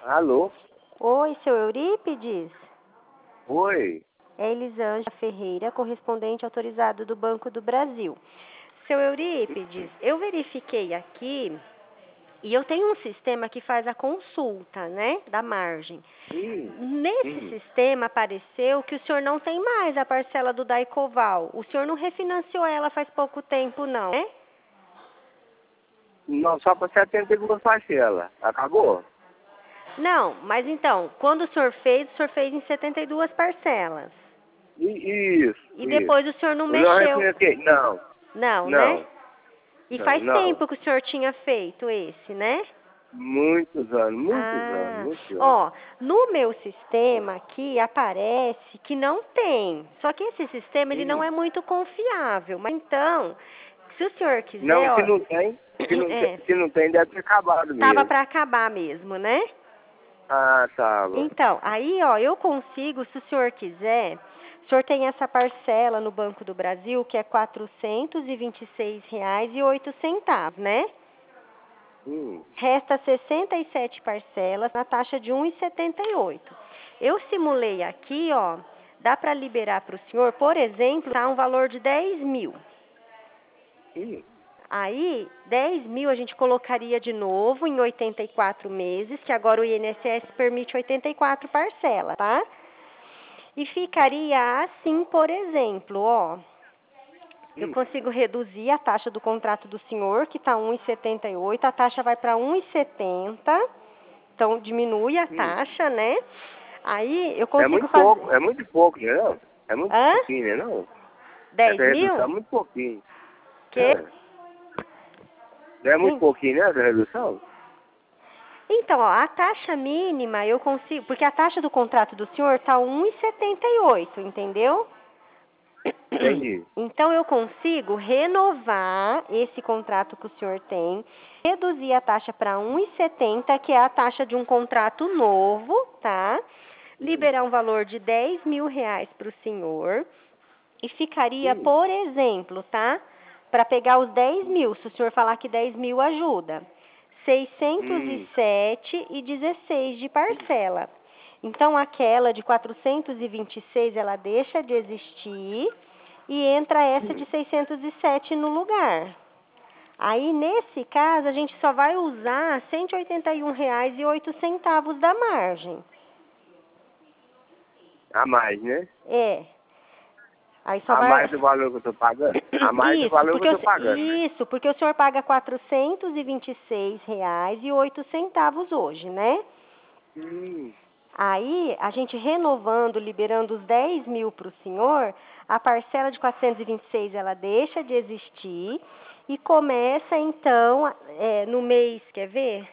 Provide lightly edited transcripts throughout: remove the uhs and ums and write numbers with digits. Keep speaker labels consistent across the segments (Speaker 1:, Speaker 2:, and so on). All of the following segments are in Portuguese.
Speaker 1: Alô?
Speaker 2: Oi, seu Eurípides?
Speaker 1: Oi?
Speaker 2: É Elisângela Ferreira, correspondente autorizado do Banco do Brasil. Seu Eurípides, eu verifiquei aqui e eu tenho um sistema que faz a consulta, né, da margem.
Speaker 1: Sim.
Speaker 2: Nesse sistema apareceu que o senhor não tem mais a parcela do Daicoval. O senhor não refinanciou ela faz pouco tempo, não, né?
Speaker 1: Não, só para 72 parcelas. Acabou?
Speaker 2: Não, mas então, quando o senhor fez em 72 parcelas.
Speaker 1: Isso,
Speaker 2: E
Speaker 1: isso.
Speaker 2: depois o senhor não
Speaker 1: Eu não
Speaker 2: mexeu.
Speaker 1: refinanciei. Não,
Speaker 2: Não, né?
Speaker 1: não,
Speaker 2: E
Speaker 1: não,
Speaker 2: faz
Speaker 1: não.
Speaker 2: tempo que o senhor tinha feito esse, né?
Speaker 1: Muitos anos,
Speaker 2: Ah,
Speaker 1: muitos anos.
Speaker 2: ó, no meu sistema aqui aparece que não tem. Só que esse sistema ele não
Speaker 1: Sim.
Speaker 2: é muito confiável. Mas então, se o senhor
Speaker 1: Não,
Speaker 2: quiser,
Speaker 1: se
Speaker 2: ó,
Speaker 1: não tem,
Speaker 2: é,
Speaker 1: se não tem, deve ter acabado
Speaker 2: tava
Speaker 1: mesmo.
Speaker 2: para acabar mesmo, né?
Speaker 1: Ah, tava.
Speaker 2: Então, aí, ó, eu consigo, se o senhor quiser, o senhor tem essa parcela no Banco do Brasil que é R$ 426,08, né?
Speaker 1: Hum,
Speaker 2: Resta 67 parcelas na taxa de 1,78. Eu simulei aqui, ó, dá para liberar para o senhor, por exemplo, tá um valor de 10 mil.
Speaker 1: sim.
Speaker 2: Aí, 10 mil a gente colocaria de novo em 84 meses, que agora o INSS permite 84 parcelas, tá? E ficaria assim, por exemplo, ó, eu
Speaker 1: Hum,
Speaker 2: consigo reduzir a taxa do contrato do senhor, que está 1,78, a taxa vai para 1,70, então diminui a
Speaker 1: hum.
Speaker 2: taxa, né? Aí eu consigo fazer...
Speaker 1: É muito pouco, né não? É muito
Speaker 2: Hã?
Speaker 1: pouquinho, né não?
Speaker 2: 10
Speaker 1: Essa redução é
Speaker 2: mil?
Speaker 1: muito pouquinho.
Speaker 2: Que?
Speaker 1: É. Não é muito
Speaker 2: Sim.
Speaker 1: pouquinho, né, essa redução?
Speaker 2: Então, ó, a taxa mínima eu consigo, porque a taxa do contrato do senhor está 1,78, entendeu?
Speaker 1: Entendi.
Speaker 2: Então, eu consigo renovar esse contrato que o senhor tem, reduzir a taxa para 1,70, que é a taxa de um contrato novo, tá?
Speaker 1: Hum,
Speaker 2: Liberar um valor de 10 mil reais para o senhor e ficaria,
Speaker 1: sim.
Speaker 2: por exemplo, tá? Para pegar os 10 mil, se o senhor falar que 10 mil ajuda,
Speaker 1: Hum,
Speaker 2: 607,16 de parcela. Então, aquela de 426, ela deixa de existir e entra essa de 607 no lugar. Aí, nesse caso, a gente só vai usar R$ 181,08 da margem.
Speaker 1: a mais, né?
Speaker 2: É. Aí só
Speaker 1: A
Speaker 2: vai...
Speaker 1: mais do valor que eu tô pagando? A mais do
Speaker 2: Isso,
Speaker 1: valor que eu
Speaker 2: porque
Speaker 1: tô pagando, né?
Speaker 2: o senhor paga R$ 426,08 hoje, né?
Speaker 1: Hum,
Speaker 2: Aí, a gente renovando, liberando os 10 mil para o senhor, a parcela de 426 ela deixa de existir e começa, então, no mês, quer ver?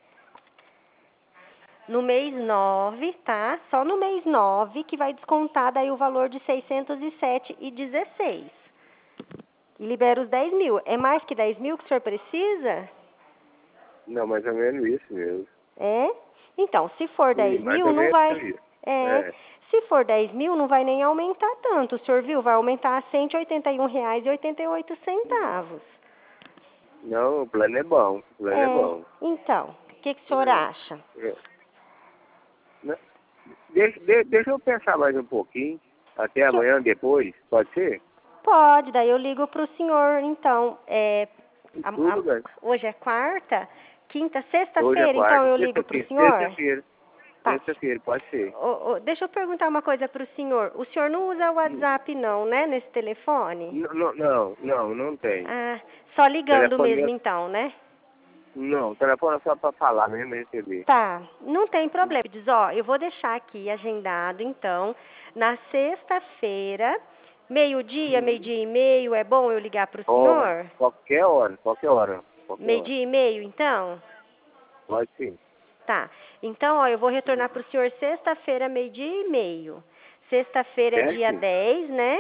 Speaker 2: No mês 9, tá? Só no mês 9 que vai descontar daí o valor de 607,16. E libera os 10 mil. É mais que 10 mil que o senhor precisa?
Speaker 1: não, mais ou menos isso mesmo.
Speaker 2: É? Então, se for
Speaker 1: Sim,
Speaker 2: 10
Speaker 1: mais
Speaker 2: mil,
Speaker 1: ou
Speaker 2: não
Speaker 1: menos
Speaker 2: vai...
Speaker 1: isso.
Speaker 2: É,
Speaker 1: É.
Speaker 2: se for 10 mil, não vai nem aumentar tanto. O senhor viu? Vai aumentar a R$ 181,88.
Speaker 1: Não, o plano é bom. O plano é
Speaker 2: É,
Speaker 1: bom.
Speaker 2: então, o que o senhor
Speaker 1: É.
Speaker 2: acha?
Speaker 1: É. Né? Deixa eu pensar mais um pouquinho. Até
Speaker 2: Que-
Speaker 1: amanhã, depois. Pode ser?
Speaker 2: Pode, daí eu ligo para o senhor, então.
Speaker 1: Tudo bem.
Speaker 2: Hoje é quarta, quinta,
Speaker 1: Hoje é
Speaker 2: sexta-feira, então
Speaker 1: quarta.
Speaker 2: eu ligo para o
Speaker 1: Sexta-feira.
Speaker 2: senhor?
Speaker 1: Sexta-feira.
Speaker 2: Tá.
Speaker 1: Sexta-feira, pode ser.
Speaker 2: Deixa eu perguntar uma coisa para o senhor. O senhor não usa o
Speaker 1: Hum.
Speaker 2: WhatsApp não, né, nesse telefone?
Speaker 1: Não tem.
Speaker 2: Ah, só ligando
Speaker 1: Telefone
Speaker 2: mesmo
Speaker 1: mesmo.
Speaker 2: então, né?
Speaker 1: Não, telefone é só para falar mesmo e receber.
Speaker 2: Tá, não tem problema. Diz, ó, eu vou deixar aqui agendado, então, na sexta-feira, meio-dia,
Speaker 1: Hum.
Speaker 2: meio-dia e meio, é bom eu ligar para o
Speaker 1: Ó,
Speaker 2: senhor?
Speaker 1: qualquer hora, qualquer hora. Qualquer hora.
Speaker 2: Meio-dia e meio, então?
Speaker 1: Pode sim.
Speaker 2: Tá. Então, ó, eu vou retornar para o senhor sexta-feira, meio-dia e meio. Sexta-feira é dia
Speaker 1: Certo?
Speaker 2: 10, né?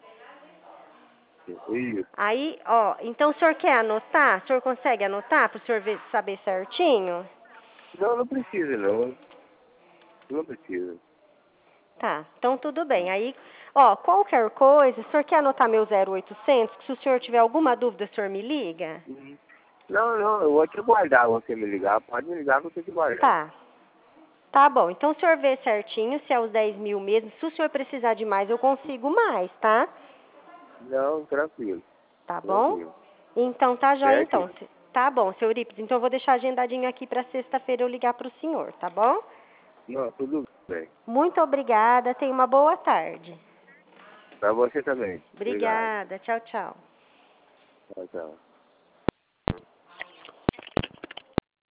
Speaker 1: Isso.
Speaker 2: Aí, ó, então o senhor quer anotar? O senhor consegue anotar para o senhor saber certinho?
Speaker 1: Não, não precisa não. Não precisa.
Speaker 2: Tá, então tudo bem. Aí, ó, qualquer coisa, o senhor quer anotar meu 0800? Que se o senhor tiver alguma dúvida, o senhor me liga?
Speaker 1: Uhum. Não, eu vou te guardar você me ligar. Pode me ligar que eu tenho que guardar.
Speaker 2: Tá. Tá bom, então o senhor vê certinho se é os 10 mil mesmo. Se o senhor precisar de mais, eu consigo mais, tá?
Speaker 1: Não, tranquilo.
Speaker 2: Tá bom?
Speaker 1: Tranquilo.
Speaker 2: Então tá jóia,
Speaker 1: Certo?
Speaker 2: então. Tá bom, seu Eurípides. Então eu vou deixar agendadinho aqui para sexta-feira eu ligar para o senhor, tá bom?
Speaker 1: Não, tudo bem.
Speaker 2: Muito obrigada, tenha uma boa tarde.
Speaker 1: Pra você também. Obrigado.
Speaker 2: Obrigada, tchau, tchau.
Speaker 1: Tchau, tchau.